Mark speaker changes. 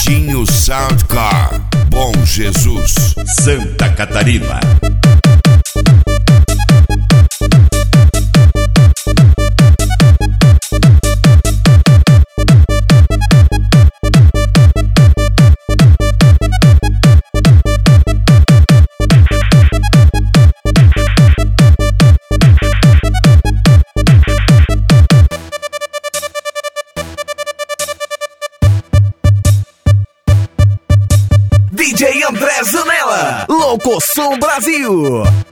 Speaker 1: Pretinho Sound Car, Bom Jesus, Santa Catarina.
Speaker 2: DJ André Zanella, Louco Som Brasil.